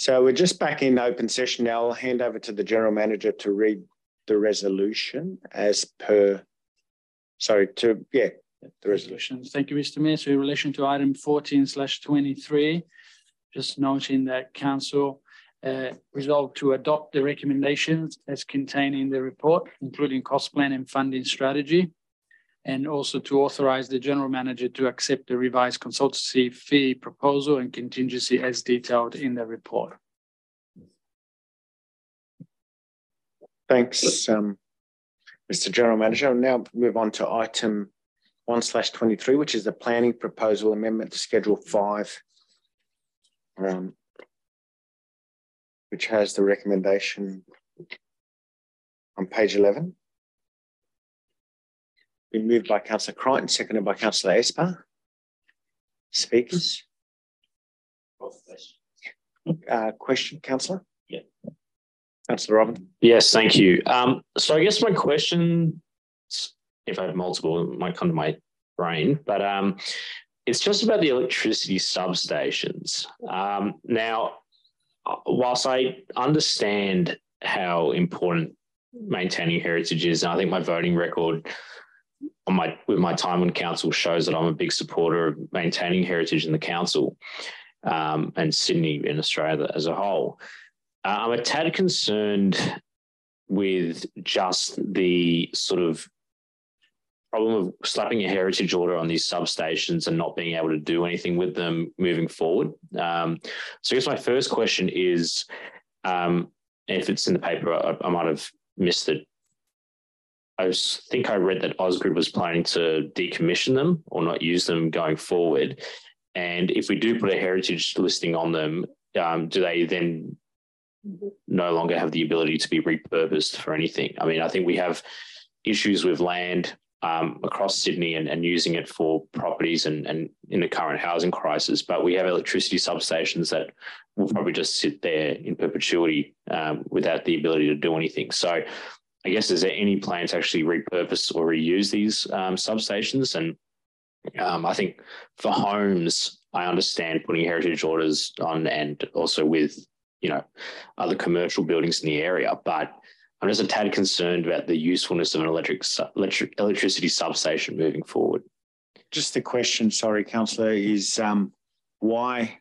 So we're just back in open session now. I'll hand over to the General Manager to read the resolution as per, the resolution. Thank you, Mr. Mayor. So in relation to item 14/23, just noting that Council resolved to adopt the recommendations as contained in the report, including cost plan and funding strategy, and also to authorize the General Manager to accept the revised consultancy fee proposal and contingency as detailed in the report. Thanks, Mr. General Manager. I'll now move on to item 1/23, which is the planning proposal amendment to Schedule 5, which has the recommendation on page 11. Been moved by Councillor Crichton, seconded by Councillor Esper. Speakers? Question, Councillor? Yeah. Councillor Robinson? Yes, thank you. So I guess my question, if I have multiple, it might come to my brain, but it's just about the electricity substations. Now, whilst I understand how important maintaining heritage is, and I think my voting record with my time on council shows that I'm a big supporter of maintaining heritage in the council and Sydney in Australia as a whole. I'm a tad concerned with just the sort of problem of slapping a heritage order on these substations and not being able to do anything with them moving forward. So I guess my first question is, if it's in the paper, I might have missed it. I think I read that Ausgrid was planning to decommission them or not use them going forward. And if we do put a heritage listing on them, do they then no longer have the ability to be repurposed for anything? I mean, I think we have issues with land across Sydney and using it for properties and in the current housing crisis, but we have electricity substations that will probably just sit there in perpetuity without the ability to do anything. So I guess, is there any plan to actually repurpose or reuse these substations? And I think for homes, I understand putting heritage orders on and also with, other commercial buildings in the area, but I'm just a tad concerned about the usefulness of an electricity substation moving forward. Just the question, sorry, Councillor, is why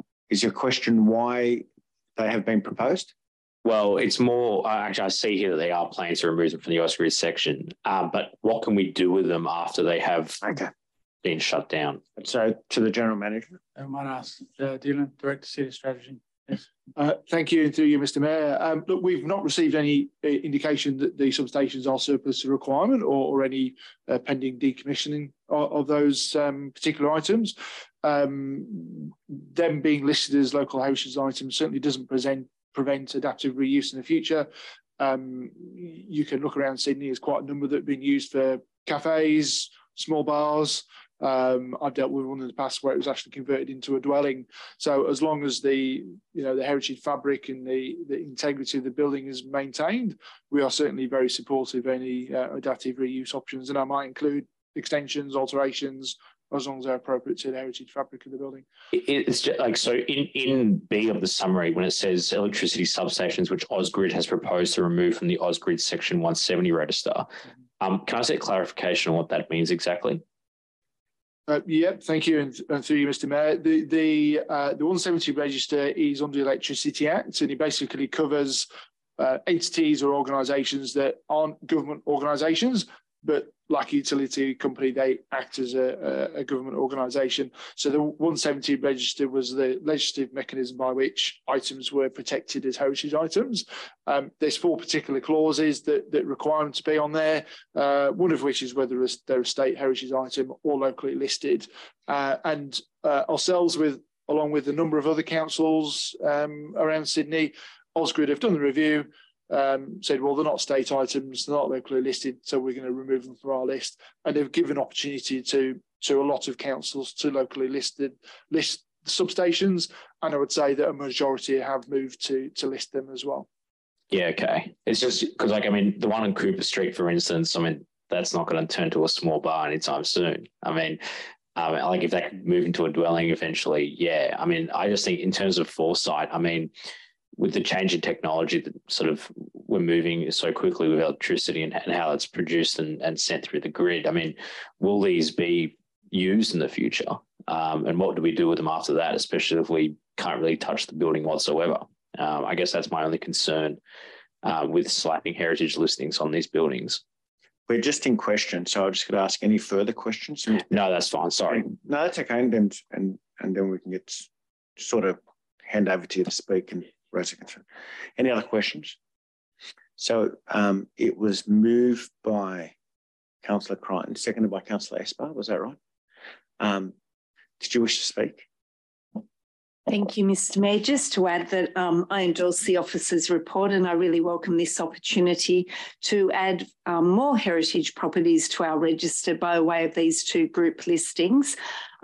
they have been proposed? Well, it's more, actually, I see here that they are planning to remove them from the Ausgrid section, but what can we do with them after they have been shut down? So to the General Manager. I might ask Dylan, Director City Strategy. Yes. Thank you, and through you, Mr. Mayor. Look, we've not received any indication that the substations are surplus to requirement or any pending decommissioning of those particular items. Them being listed as local heritage items certainly doesn't prevent adaptive reuse in the future. You can look around Sydney, there's quite a number that have been used for cafes, small bars. I've dealt with one in the past where it was actually converted into a dwelling. So as long as the heritage fabric and the integrity of the building is maintained, we are certainly very supportive of any adaptive reuse options, and that might include extensions, alterations, as long as they're appropriate to the heritage fabric of the building. It's just like, so in B of the summary, when it says electricity substations, which Ausgrid has proposed to remove from the Ausgrid section 170 register, can I get clarification on what that means exactly? Yeah, thank you, and through you, Mr. Mayor. The 170 register is under the Electricity Act, and it basically covers entities or organisations that aren't government organisations, but like a utility company, they act as a government organisation. So the 170 register was the legislative mechanism by which items were protected as heritage items. There's 4 particular clauses that require them to be on there, one of which is whether they're a state heritage item or locally listed. And ourselves, along with a number of other councils around Sydney, Ausgrid have done the review, said, well, they're not state items, they're not locally listed, so we're going to remove them from our list. And they've given opportunity to a lot of councils to locally list substations, and I would say that a majority have moved to list them as well. Yeah, okay. It's just because, the one on Cooper Street, for instance, that's not going to turn to a small bar anytime soon. Like if they could move into a dwelling eventually, yeah. I mean, I just think in terms of foresight, I mean, with the change in technology that sort of we're moving so quickly with electricity and how it's produced and sent through the grid, I mean, will these be used in the future? And what do we do with them after that, especially if we can't really touch the building whatsoever? I guess that's my only concern with slapping heritage listings on these buildings. We're just in question, so I'm just going to ask any further questions. No, that's fine. Sorry. No, that's okay. And then we can get sort of hand over to you to speak and raise a concern. Any other questions? So it was moved by Councillor Crichton, seconded by Councillor Aspar. Was that right? Did you wish to speak? Thank you, Mr. Mayor. Just to add that I endorse the officer's report, and I really welcome this opportunity to add more heritage properties to our register by way of these two group listings.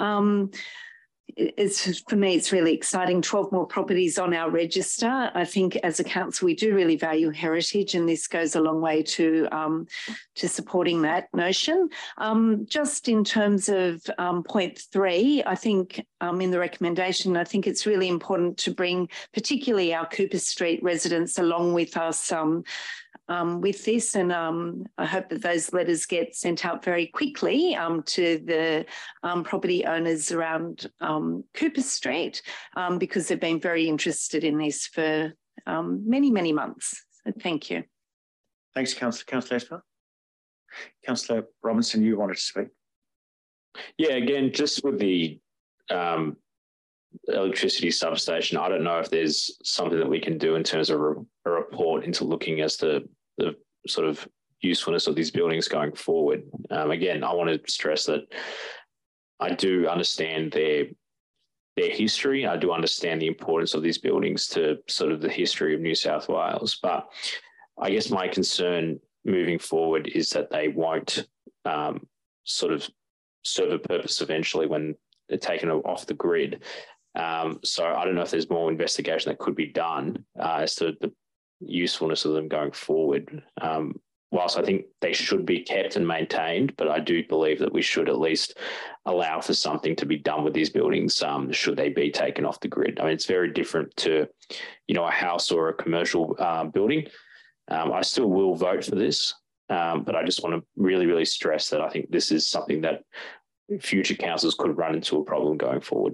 For me, it's really exciting. 12 more properties on our register. I think as a council, we do really value heritage, and this goes a long way to supporting that notion. Just in terms of point 3, I think in the recommendation, I think it's really important to bring particularly our Cooper Street residents along with us with this, and I hope that those letters get sent out very quickly to the property owners around Cooper Street because they've been very interested in this for many, many months. So thank you. Thanks, Councillor. Councillor Aspar. Councillor Robinson, you wanted to speak. Yeah, again, just with the electricity substation, I don't know if there's something that we can do in terms of a report into looking as to the sort of usefulness of these buildings going forward. Again, I want to stress that I do understand their history. I do understand the importance of these buildings to sort of the history of New South Wales. But I guess my concern moving forward is that they won't sort of serve a purpose eventually when they're taken off the grid. So I don't know if there's more investigation that could be done as to the usefulness of them going forward. Whilst I think they should be kept and maintained, but I do believe that we should at least allow for something to be done with these buildings should they be taken off the grid. I mean, it's very different to, a house or a commercial building. I still will vote for this, but I just want to really, really stress that I think this is something that future councils could run into a problem going forward.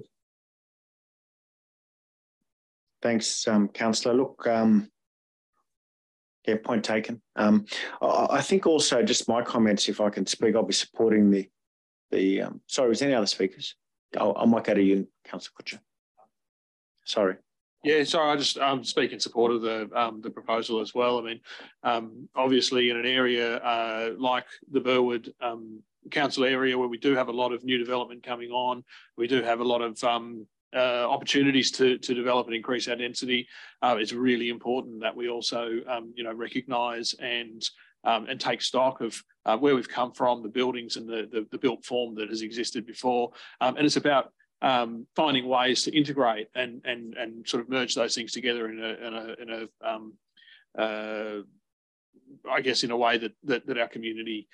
Thanks, Councillor. Look, yeah, point taken. I think also just my comments, if I can speak, I'll be supporting the sorry, was there any other speakers? I might go to you, Councillor Kutcher. Sorry. Yeah, sorry, I just speak in support of the proposal as well. I mean, obviously in an area like the Burwood Council area where we do have a lot of new development coming on, we do have a lot of opportunities to develop and increase our density. It's really important that we also, recognise and take stock of where we've come from, the buildings and the built form that has existed before. And it's about finding ways to integrate and sort of merge those things together in a I guess in a way that our community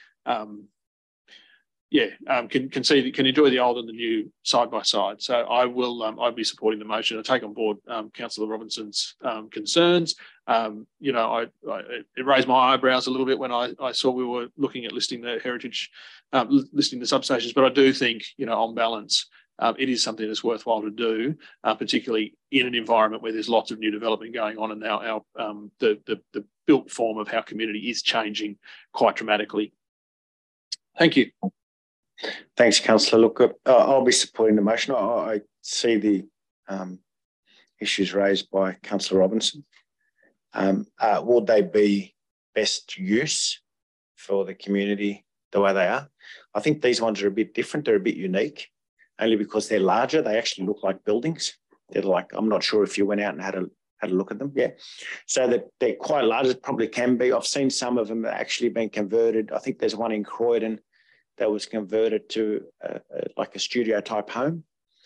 can enjoy the old and the new side by side. So I will I'd be supporting the motion. I take on board Councillor Robinson's concerns. It raised my eyebrows a little bit when I saw we were looking at listing the heritage, listing the substations. But I do think, on balance, it is something that's worthwhile to do, particularly in an environment where there's lots of new development going on, and now the built form of our community is changing quite dramatically. Thank you. Thanks, Councillor. Look, I'll be supporting the motion. I see the issues raised by Councillor Robinson. Would they be best use for the community the way they are? I think these ones are a bit different. They're a bit unique, only because they're larger. They actually look like buildings. They're like, I'm not sure if you went out and had a look at them. Yeah. So that they're quite large. It probably can be. I've seen some of them actually been converted. I think there's one in Croydon that was converted to like a studio type home.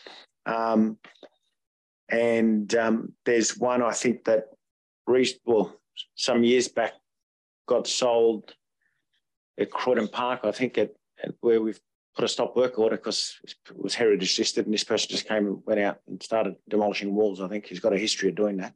There's one, I think, that some years back got sold at Croydon Park, I think, at where we've put a stop work order because it was heritage listed, and this person just came and went out and started demolishing walls. I think he's got a history of doing that.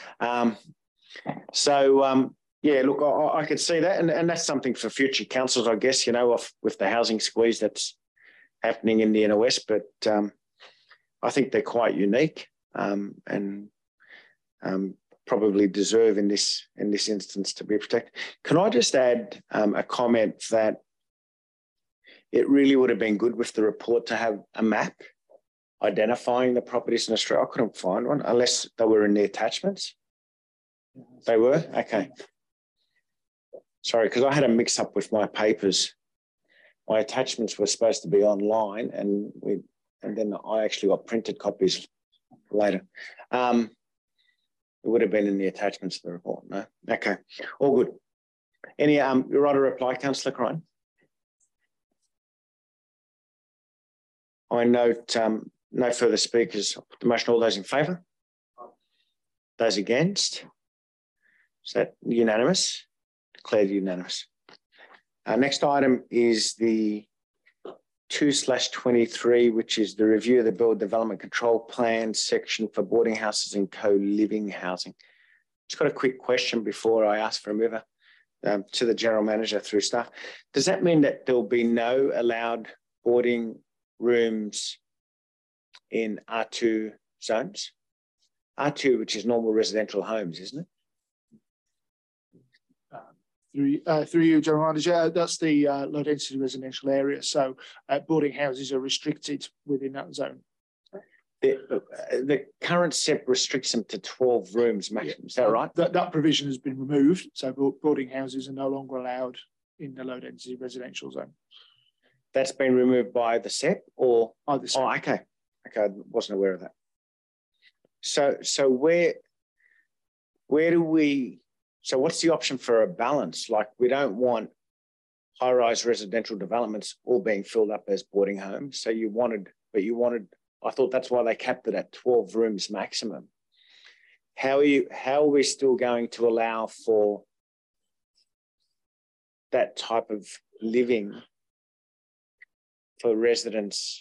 Yeah, look, I could see that, and that's something for future councils, I guess, with the housing squeeze that's happening in the inner west. But I think they're quite unique and probably deserve in this instance to be protected. Can I just add a comment that it really would have been good with the report to have a map identifying the properties in Australia. I couldn't find one unless they were in the attachments. They were? Okay. Sorry, because I had a mix up with my papers. My attachments were supposed to be online, and then I actually got printed copies later. It would have been in the attachments of the report. No? Okay. All good. Any you write a reply, Councillor Crine? I note no further speakers. The motion, all those in favour? Those against? Is that unanimous? Declared unanimous. Next item is the 2/23, which is the review of the Burwood Development Control Plan section for boarding houses and co-living housing. Just got a quick question before I ask for a mover to the General Manager through staff. Does that mean that there will be no allowed boarding rooms in R2 zones? R2, which is normal residential homes, isn't it? Through you, General Manager, that's the low density residential area. So boarding houses are restricted within that zone. The current SEP restricts them to 12 rooms maximum. Is that right? That provision has been removed. So boarding houses are no longer allowed in the low density residential zone. That's been removed by the SEP or? By the SEP. Oh, okay. Okay, I wasn't aware of that. So where do we? So what's the option for a balance? Like, we don't want high-rise residential developments all being filled up as boarding homes. So you wanted, I thought that's why they capped it at 12 rooms maximum. How are we still going to allow for that type of living for residents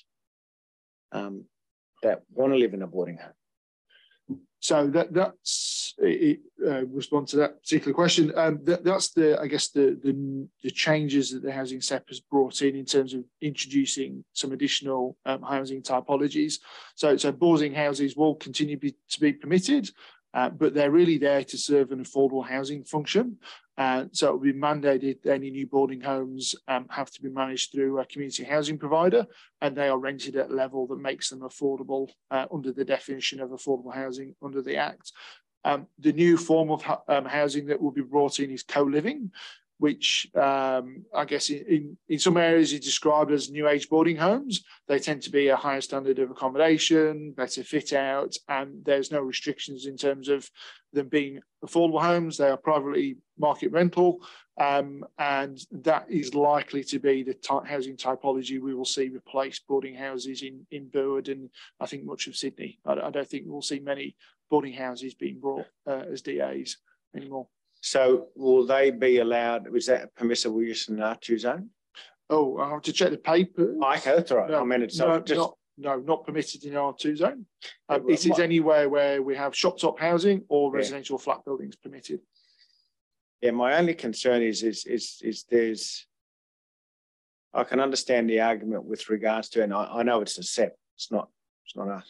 that want to live in a boarding home? So that's respond to that particular question. That's the changes that the Housing SEP has brought in terms of introducing some additional housing typologies. So boarding houses will continue to be permitted, but they're really there to serve an affordable housing function. So it will be mandated that any new boarding homes have to be managed through a community housing provider, and they are rented at a level that makes them affordable under the definition of affordable housing under the Act. The new form of housing that will be brought in is co-living, which I guess in some areas is described as new age boarding homes. They tend to be a higher standard of accommodation, better fit out, and there's no restrictions in terms of them being affordable homes. They are privately market rental, and that is likely to be the housing typology we will see replace boarding houses in Burwood and I think much of Sydney. I don't think we'll see many boarding houses being brought as DAs anymore. So will they be allowed? Was that permissible use in the R2 zone? Oh, I have to check the paper. Oh, okay, that's all right. No, I mean, it's not permitted in R2 zone. It is anywhere where we have shop top housing or residential flat buildings permitted. Yeah, my only concern is there's. I can understand the argument with regards to, and I know it's a SEP. It's not us.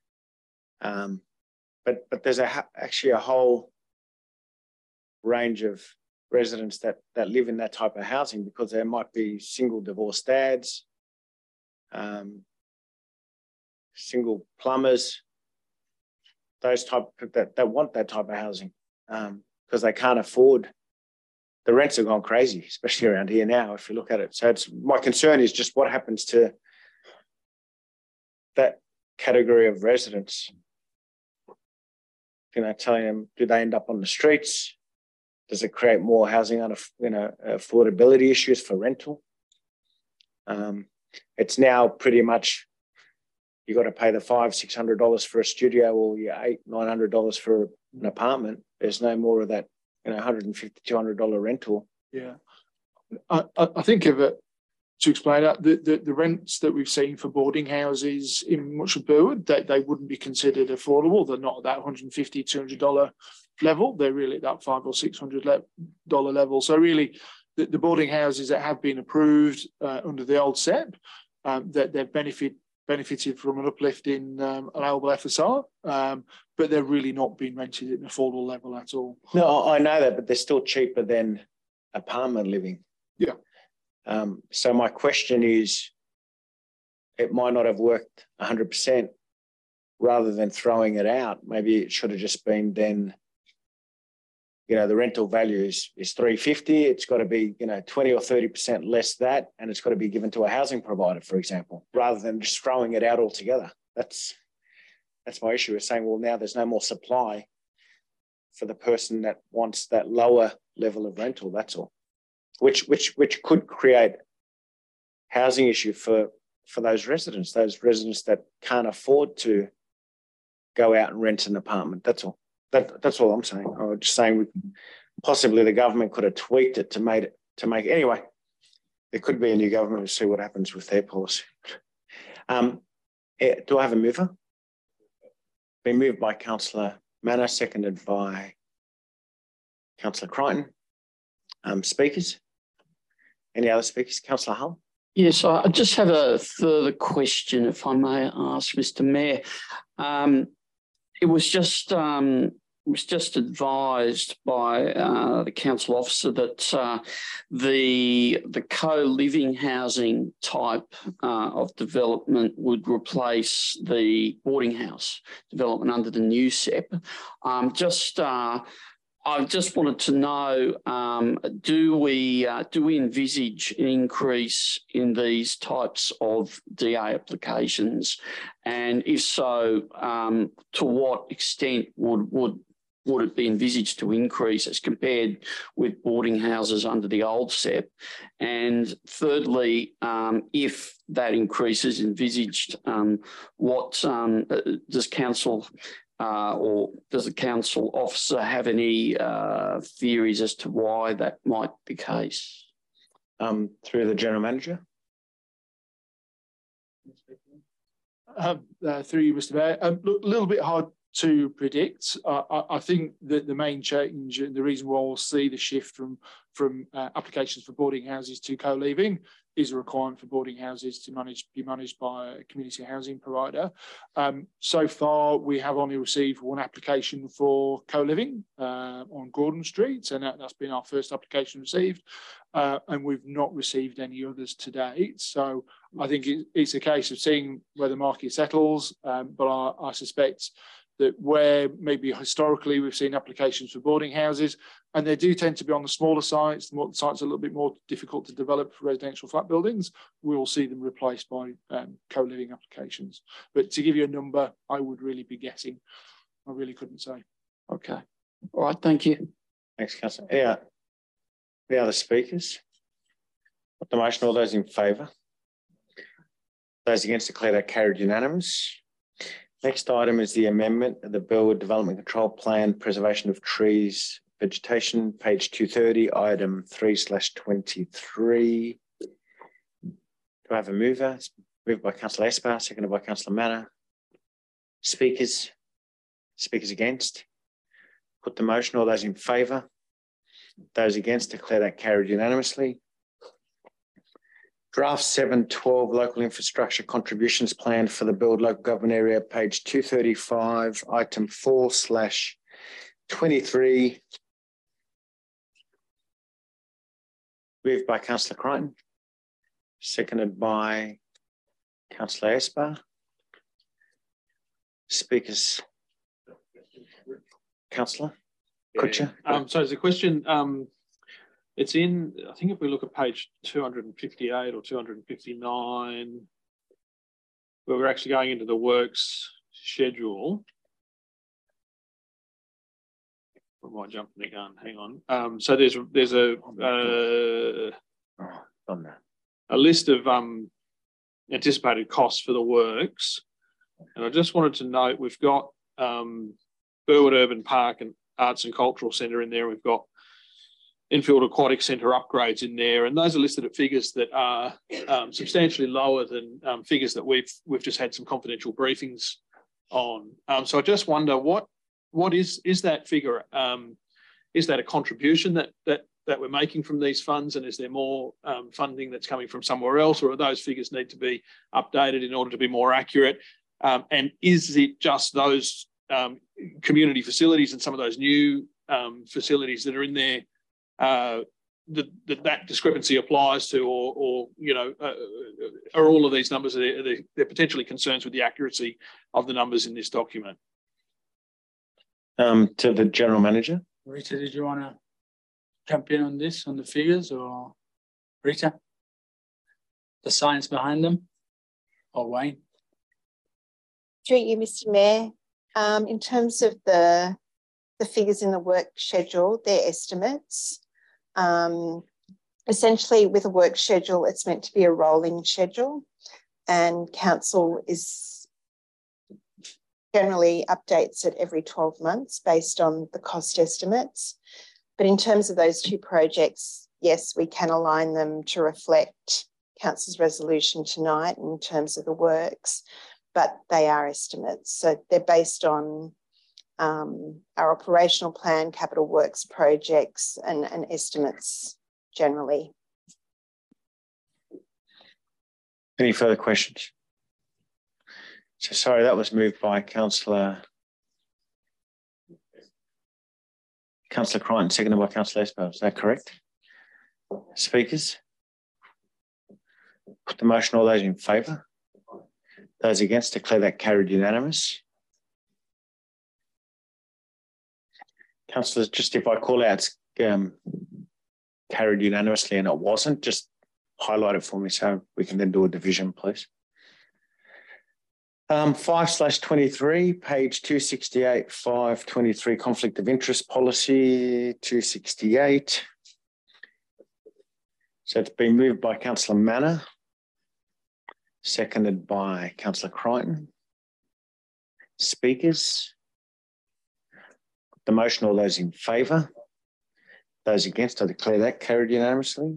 But there's actually a whole range of residents that live in that type of housing, because there might be single divorced dads, single plumbers, those type that want that type of housing because they can't afford. The rents have gone crazy, especially around here now, if you look at it. So my concern is just what happens to that category of residents. Telling them, do they end up on the streets? Does it create more housing affordability issues for rental? It's now pretty much you got to pay the $500-600 for a studio, or your $800-900 for an apartment. There's no more of that, $150-200 rental. Yeah, I think of it. to explain that, the rents that we've seen for boarding houses in much of Burwood, they wouldn't be considered affordable. They're not at that $150, $200 level. They're really at that $500 or $600 level. So really, the boarding houses that have been approved under the old SEP, that they've benefited from an uplift in allowable FSR, but they're really not being rented at an affordable level at all. No, I know that, but they're still cheaper than apartment living. Yeah. So my question is, it might not have worked 100%. Rather than throwing it out, maybe it should have just been then, the rental value is $350. It's got to be, 20 or 30% less that, and it's got to be given to a housing provider, for example, rather than just throwing it out altogether. That's my issue, is saying, well, now there's no more supply for the person that wants that lower level of rental. That's all, which could create housing issue for those residents that can't afford to go out and rent an apartment. That's all. That's all I'm saying. I'm just saying possibly the government could have tweaked it to make anyway. There could be a new government. We'll see what happens with their policy. Do I have a mover? Been moved by Councillor Manor, seconded by Councillor Crichton. Speakers? Any other speakers? Councillor Hull? Yes, I just have a further question, if I may ask, Mr. Mayor. It was just advised by the council officer that the co-living housing type of development would replace the boarding house development under the new SEP. I just wanted to know, do we envisage an increase in these types of DA applications? And if so, to what extent would it be envisaged to increase as compared with boarding houses under the old SEP? And thirdly, if that increase is envisaged, what does council or does the council officer have any theories as to why that might be the case? Through the General Manager. Through you, Mr. Mayor. Look, a little bit hard to predict. I think that the main change and the reason why we'll see the shift from applications for boarding houses to co-living is a requirement for boarding houses to be managed by a community housing provider. So far, we have only received one application for co-living on Gordon Street, and that's been our first application received. And we've not received any others to date. So I think it's a case of seeing where the market settles, but I suspect that where maybe historically we've seen applications for boarding houses, and they do tend to be on the smaller sites, the sites are a little bit more difficult to develop for residential flat buildings, we'll see them replaced by co-living applications. But to give you a number, I would really be guessing. I really couldn't say. Okay. All right, thank you. Thanks, Councillor. Yeah. Any other speakers? Put the motion, all those in favour? Those against, declare that carried unanimous. Next item is the amendment of the Burwood Development Control Plan, Preservation of Trees, Vegetation, page 230, item 3/23. Do I have a mover? It's moved by Councillor Esper, seconded by Councillor Manor. Speakers? Speakers against? Put the motion, all those in favour? Those against, declare that carried unanimously. Draft 7/12 Local Infrastructure Contributions Plan for the Burwood Local Government Area, page 235, item 4/23. Moved by Councillor Crichton, seconded by Councillor Esper. Speakers, Councillor, could you? So there's a question. It's in, I think if we look at page 258 or 259, where we're actually going into the works schedule. I might jump in the gun, hang on. So there's a list of anticipated costs for the works. And I just wanted to note, we've got Burwood Urban Park and Arts and Cultural Centre in there. We've got Enfield Aquatic Centre upgrades in there, and those are listed at figures that are substantially lower than figures that we've just had some confidential briefings on. So I just wonder what is that figure? Is that a contribution that we're making from these funds, and is there more funding that's coming from somewhere else, or are those figures need to be updated in order to be more accurate? And is it just those community facilities and some of those new facilities that are in there that discrepancy applies to, or are all of these numbers, they're potentially concerns with the accuracy of the numbers in this document? To the General Manager. Rita, did you want to jump in on this, on the figures, or Rita? The science behind them, or Wayne? Through you, Mr. Mayor. In terms of the figures in the work schedule, they're estimates. Essentially, with a work schedule, it's meant to be a rolling schedule, and council is generally updates it every 12 months based on the cost estimates. But in terms of those two projects, yes, we can align them to reflect council's resolution tonight in terms of the works, but they are estimates. So they're based on our operational plan, capital works projects, and estimates generally. Any further questions? So sorry, that was moved by Councillor Crichton, seconded by Councillor Esposito. Is that correct? Speakers? Put the motion. All those in favour? Those against, declare that carried unanimous. Councillors, just if I call out carried unanimously and it wasn't, just highlight it for me so we can then do a division, please. 5/23, page 268, 523, conflict of interest policy, 268. So it's been moved by Councillor Manor, seconded by Councillor Crichton. Speakers? The motion, all those in favour? Those against, I declare that carried unanimously.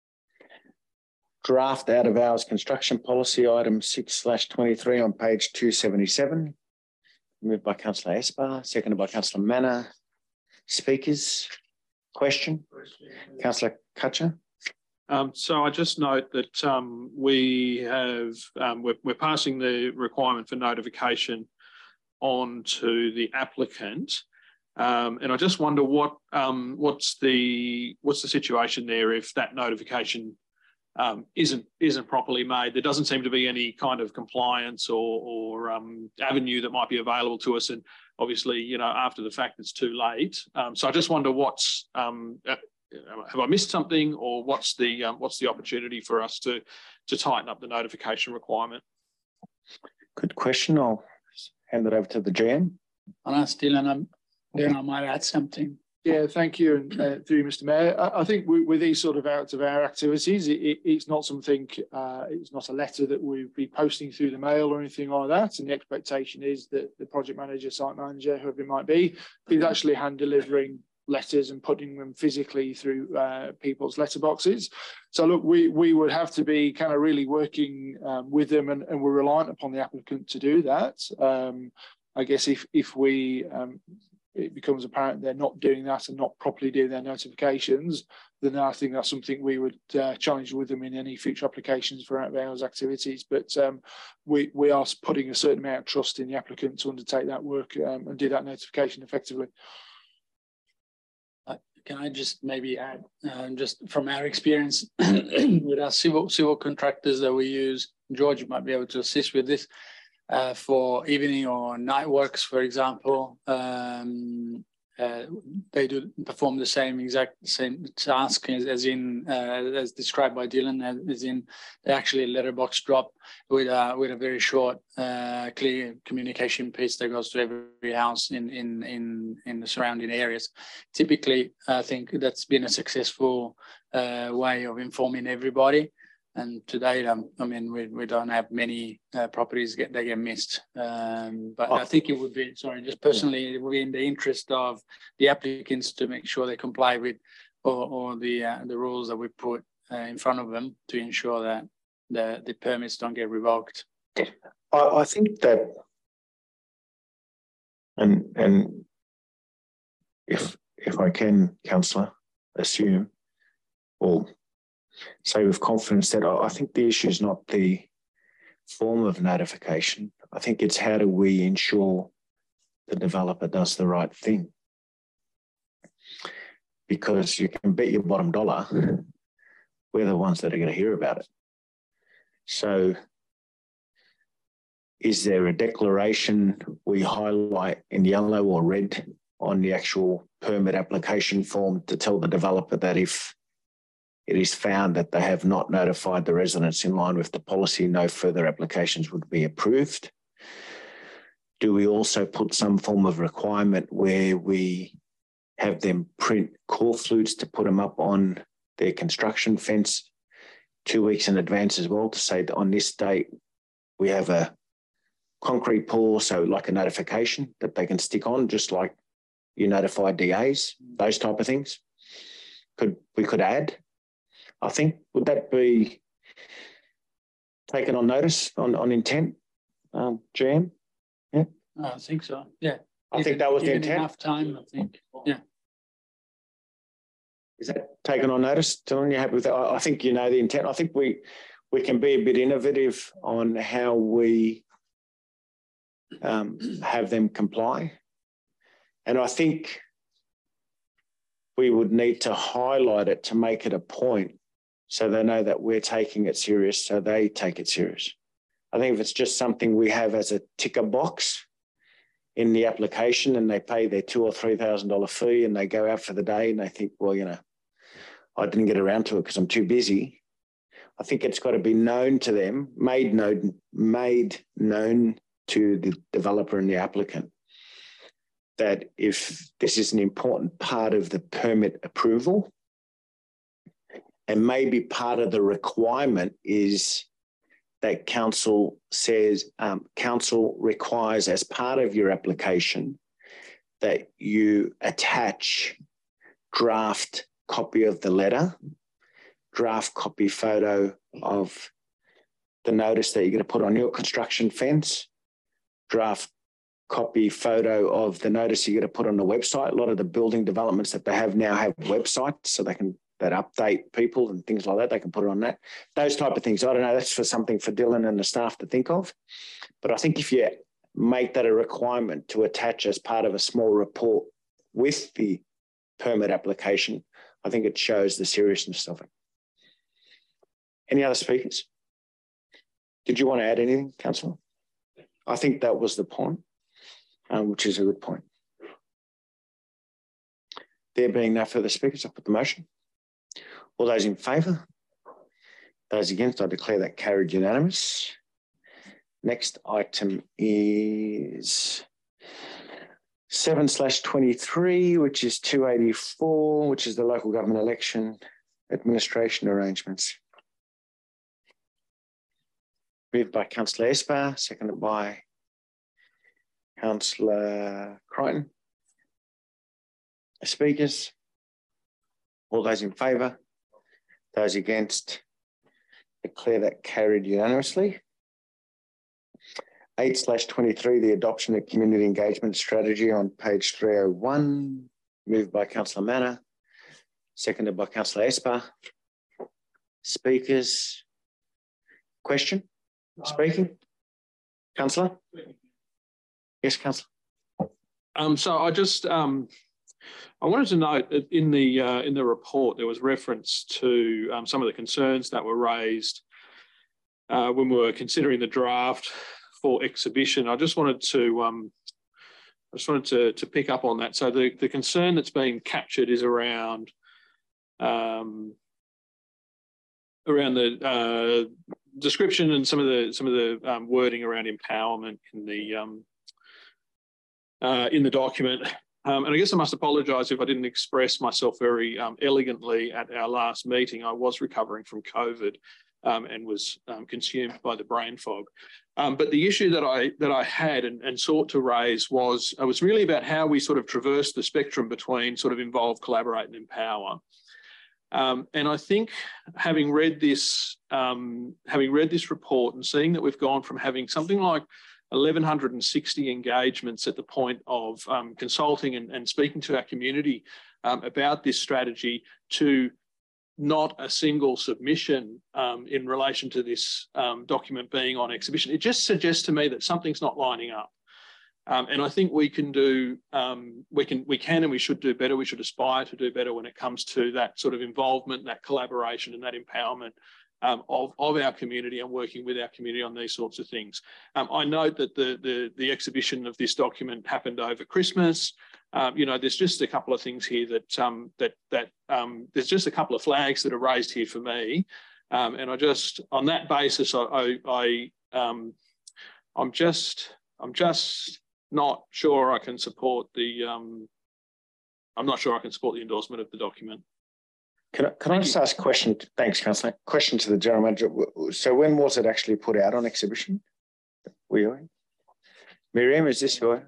Draft out of hours construction policy, item 6/23 on page 277. Moved by Councillor Esposito, seconded by Councillor Manor. Speakers? Question? Councillor Cutcher? So I just note that we're passing the requirement for notification on to the applicant, and I just wonder what's the situation there if that notification isn't properly made. There doesn't seem to be any kind of compliance or avenue that might be available to us, and obviously, after the fact, it's too late. So I just wonder what's have I missed something, or what's the opportunity for us to tighten up the notification requirement? Good question. I'll hand it over to the GM. And I'm still, and then I might add something. Yeah, thank you, and through you, Mr. Mayor. I think with these sort of out of our activities, it's not something. It's not a letter that we'd be posting through the mail or anything like that. And the expectation is that the project manager, site manager, whoever it might be, is actually hand delivering letters and putting them physically through people's letterboxes. So look, we would have to be kind of really working with them, and we're reliant upon the applicant to do that. I guess if we it becomes apparent they're not doing that and not properly doing their notifications, then I think that's something we would challenge with them in any future applications for out of hours activities. But we are putting a certain amount of trust in the applicant to undertake that work and do that notification effectively. Can I just maybe add, just from our experience with our civil contractors that we use, George might be able to assist with this, for evening or night works, for example. They do perform the exact same task as described by Dylan, as in they actually letterbox drop with a very short, clear communication piece that goes to every house in the surrounding areas. Typically, I think that's been a successful way of informing everybody. And to date, I mean, we don't have many properties that get missed. But I think it would be, just personally, it would be in the interest of the applicants to make sure they comply with or the rules that we put in front of them to ensure that the permits don't get revoked. I think that, and if I can, Councillor, assume or say with confidence that I think the issue is not the form of notification. I think it's how do we ensure the developer does the right thing. Because you can bet your bottom dollar we're the ones that are going to hear about it. So is there a declaration we highlight in yellow or red on the actual permit application form to tell the developer that if it is found that they have not notified the residents in line with the policy, no further applications would be approved? Do we also put some form of requirement where we have them print call flutes to put them up on their construction fence 2 weeks in advance as well, to say that on this date we have a concrete pour, so like a notification that they can stick on, just like you notify DAs, those type of things. We could add, I think, would that be taken on notice on intent, GM? Yeah, I think so. Yeah, I think that was the intent. Enough time, I think. Yeah. Is that taken on notice? Dylan, you happy with that? I think you know the intent. I think we can be a bit innovative on how we have them comply. And I think we would need to highlight it to make it a point so they know that we're taking it serious, so they take it serious. I think if it's just something we have as a ticker box in the application and they pay their $2,000 or $3,000 fee and they go out for the day and they think, well, you know, I didn't get around to it because I'm too busy. I think it's got to be known to them, made known to the developer and the applicant, that if this is an important part of the permit approval, and maybe part of the requirement is that council says, council requires as part of your application that you attach draft copy of the letter, draft copy photo of the notice that you're going to put on your construction fence, draft copy photo of the notice you're going to put on the website. A lot of the building developments that they have now have websites, so they can update people and things like that. They can put it on that. Those type of things. I don't know. That's for something for Dylan and the staff to think of. But I think if you make that a requirement to attach as part of a small report with the permit application, I think it shows the seriousness of it. Any other speakers? Did you want to add anything, Councillor? I think that was the point, which is a good point. There being no further speakers, I'll put the motion. All those in favour? Those against, I declare that carried unanimous. Next item is 7/23, which is 284, which is the local government election administration arrangements. Moved by Councillor Esper, seconded by Councillor Crichton. Speakers? All those in favour? Those against? Declare that carried unanimously. 8/23, the adoption of community engagement strategy on page 301. Moved by Councillor Manna, seconded by Councillor Esper. Speakers? Question? Speaking? Councillor? Yes, Councillor. So I just I wanted to note that in the report there was reference to some of the concerns that were raised when we were considering the draft for exhibition. I just wanted to pick up on that. So the concern that's being captured is around the description and some of the wording around empowerment in the document. And I guess I must apologise if I didn't express myself very elegantly at our last meeting. I was recovering from COVID and was consumed by the brain fog. But the issue that I had and sought to raise was really about how we sort of traverse the spectrum between sort of involve, collaborate, and empower. And I think having read this report and seeing that we've gone from having something like 1,160 engagements at the point of consulting and speaking to our community about this strategy to not a single submission in relation to this document being on exhibition, it just suggests to me that something's not lining up. And I think we can do, we can and we should do better. We should aspire to do better when it comes to that sort of involvement, that collaboration and that empowerment of our community and working with our community on these sorts of things. I note that the exhibition of this document happened over Christmas. You know, there's just a couple of things here that there's just a couple of flags that are raised here for me, and I just on that basis I'm just not sure I can support the I'm not sure I can support the endorsement of the document. Can I just ask a question? Thanks, Councillor. Question to the General Manager. So when was it actually put out on exhibition? Miriam, is this your?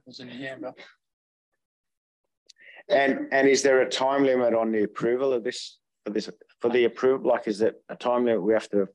And is there a time limit on the approval of this for the approval? Like, is it a time limit we have to?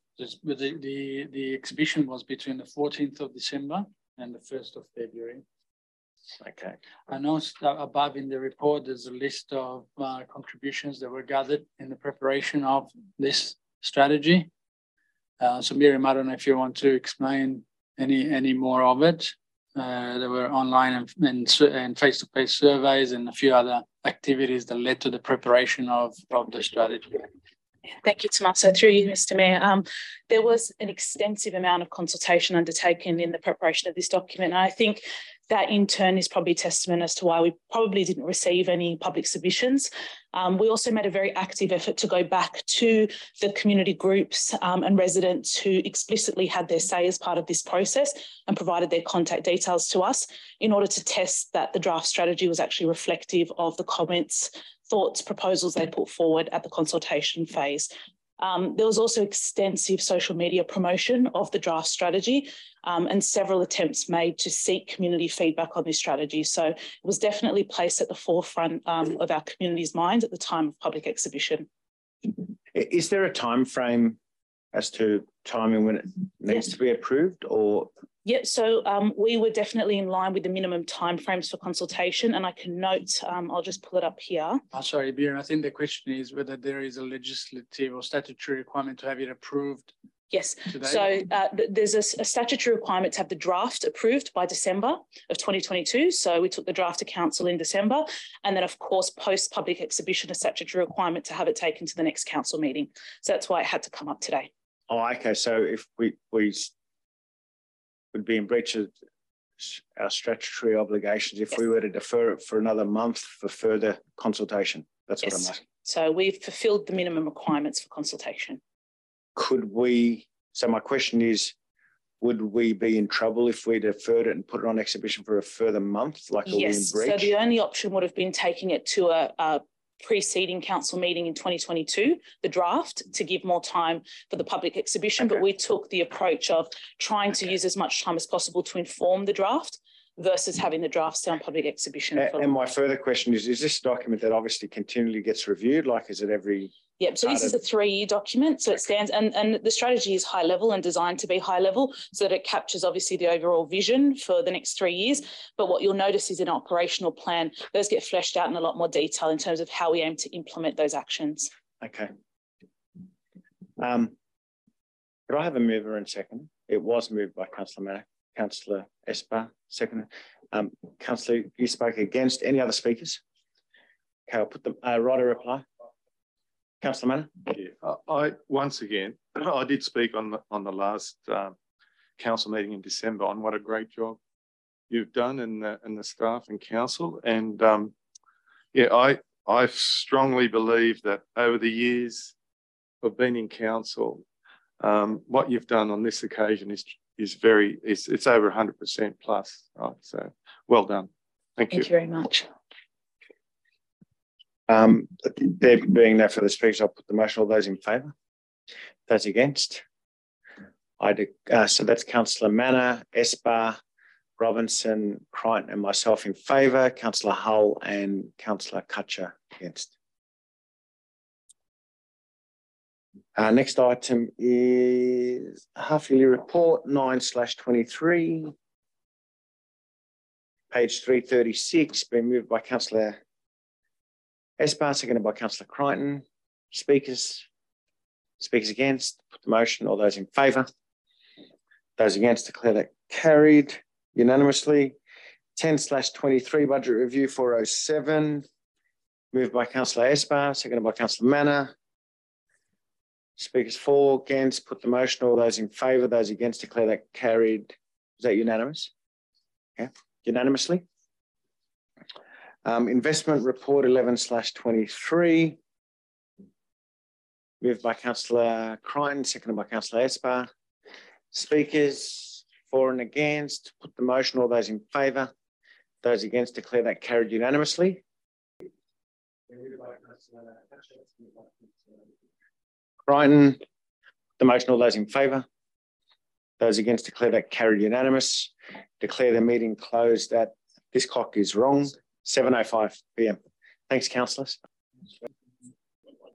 The exhibition was between the 14th of December and the 1st of February. Okay. I know above in the report, there's a list of contributions that were gathered in the preparation of this strategy. So Miriam, I don't know if you want to explain any more of it. There were online and face-to-face surveys and a few other activities that led to the preparation of the strategy. Thank you, Tommaso. Through you, Mr. Mayor. There was an extensive amount of consultation undertaken in the preparation of this document. And I think that in turn is probably a testament as to why we probably didn't receive any public submissions. We also made a very active effort to go back to the community groups and residents who explicitly had their say as part of this process and provided their contact details to us in order to test that the draft strategy was actually reflective of the comments, thoughts, proposals they put forward at the consultation phase. There was also extensive social media promotion of the draft strategy and several attempts made to seek community feedback on this strategy. So it was definitely placed at the forefront of our community's minds at the time of public exhibition. Is there a time frame as to timing when it needs to be approved, or? Yeah, so we were definitely in line with the minimum timeframes for consultation, and I can note, I'll just pull it up here. Sorry, Bjorn, I think the question is whether there is a legislative or statutory requirement to have it approved. Yes, today. So there's a statutory requirement to have the draft approved by December of 2022. So we took the draft to council in December, and then of course post-public exhibition a statutory requirement to have it taken to the next council meeting. So that's why it had to come up today. Oh, okay. So if we would be in breach of our statutory obligations if we were to defer it for another month for further consultation. That's what I'm asking. So we've fulfilled the minimum requirements for consultation. Could we, so my question is, would we be in trouble if we deferred it and put it on exhibition for a further month? Like, are we in breach? So the only option would have been taking it to a preceding council meeting in 2022, the draft, to give more time for the public exhibition. Okay. But we took the approach of trying to use as much time as possible to inform the draft versus having the draft stay on public exhibition. And my further question is this a document that obviously continually gets reviewed? Like, is it every... Yep, so this is a 3-year document, so it stands, and the strategy is high level and designed to be high level so that it captures obviously the overall vision for the next 3 years. But what you'll notice is an operational plan, those get fleshed out in a lot more detail in terms of how we aim to implement those actions. Okay. Could I have a mover and second? It was moved by Councillor Mann, Councillor Esper, second. Councillor, you spoke against. Any other speakers? Okay, I'll put the write a reply. Councillor Mann? Yeah, I once again, I did speak on the last council meeting in December on what a great job you've done and the staff and council. And yeah, I strongly believe that over the years of being in council, what you've done on this occasion is it's over 100% plus, right? So well done. Thank you. Thank you very much. There being no further speakers, I'll put the motion. All those in favour? Those against? So that's Councillor Manor, Esper, Robinson, Crichton and myself in favour, Councillor Hull and Councillor Kutcher against. Next item is half-yearly report 9/23, page 336, been moved by Councillor Esper, seconded by Councillor Crichton. Speakers against, put the motion. All those in favour? Those against, declare that carried unanimously. 10/23 budget review 407, moved by Councillor Esper, seconded by Councillor Manor. Speakers for, against, put the motion. All those in favour, those against, declare that carried. Is that unanimous? Yeah, unanimously. Investment report 11/23, moved by Councillor Crichton, seconded by Councillor Esper. Speakers for and against, put the motion. All those in favour, those against, declare that carried unanimously. Crichton, the motion. All those in favour, those against, declare that carried unanimous. Declare the meeting closed at, this clock is wrong, 7:05 p.m. Thanks, councillors.